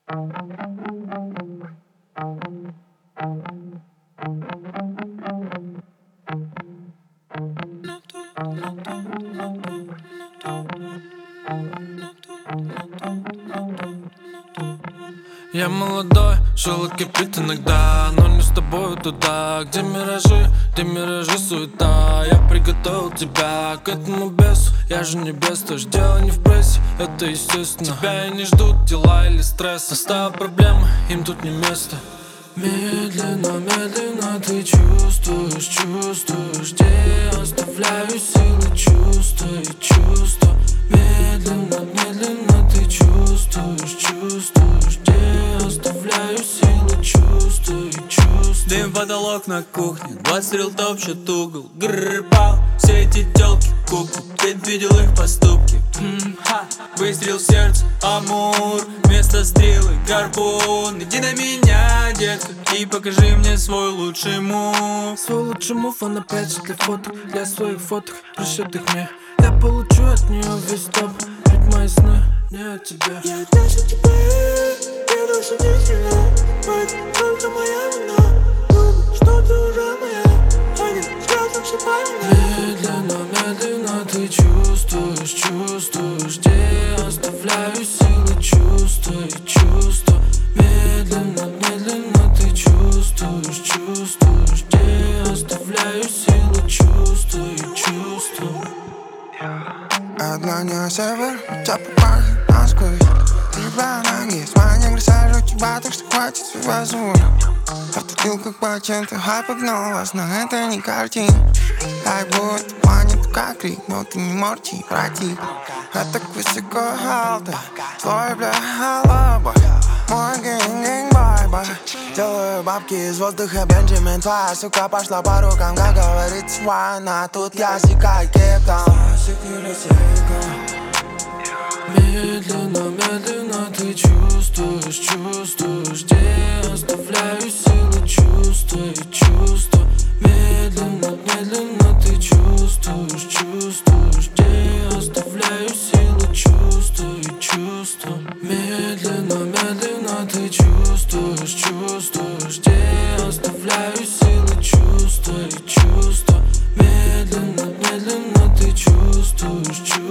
Я молодой, желудь кипит иногда, но не с тобой туда, где миражи, суета. Я приготовил тебя к этому бесу, я же не бес, то ж дело не в прессе, это естественно. Тебя и не ждут дела или стресс, настала проблема, им тут не место. Медленно, медленно ты чувствуешь, где я оставляю силы, чувства и чувства. Медленно, медленно ты чувствуешь, где я оставляю силы, чувства и чувства. Дым потолок на кухне, 20 стрел топчут угол. Грррр-пау, все эти тёлки куклы, предвидел их поступки. Выстрел в сердце, амур, вместо стрелы гарпун. Иди на меня, детка, и покажи мне свой лучший мув. Свой лучший мув, он опять же для фоток, для своих фоток, пришлет их мне. Я получу от нее весь топ, ведь мои сны не от тебя. Я дальше тебя, я дальше не тебя. Это только моя вина. Думаю, что ты уже моя. Один взгляд вообще правильно. Медленно, медленно ты чувствуешь, где я оставляю силы, чувства и чувства. Медленно, медленно ты чувствуешь, где я оставляю силы, чувства и чувства. Одна не север, тебя попахнет насквозь. Тебя ноги, своя не сажу тебя, так что хватит себя звук. Повторил как патент, хай погнал вас, но это не картин. Как будто планет как крик, но ты не морти, братик. Я так высоко халта, слой бля халаба. Мой гэнг бай-бай. Делаю бабки из воздуха, Бенджамин. Твоя сука пошла по рукам, как говорится, война. Тут я сикаю кептом. Медленно, медленно ты чувствуешь, где я оставляю силы, чувства и чувства. Медленно, медленно ты чувствуешь, где я оставляю силы, чувства и чувства. Медленно, медленно ты чувствуешь, где я оставляю силы, чувства и чувства. Медленно, медленно ты чувствуешь.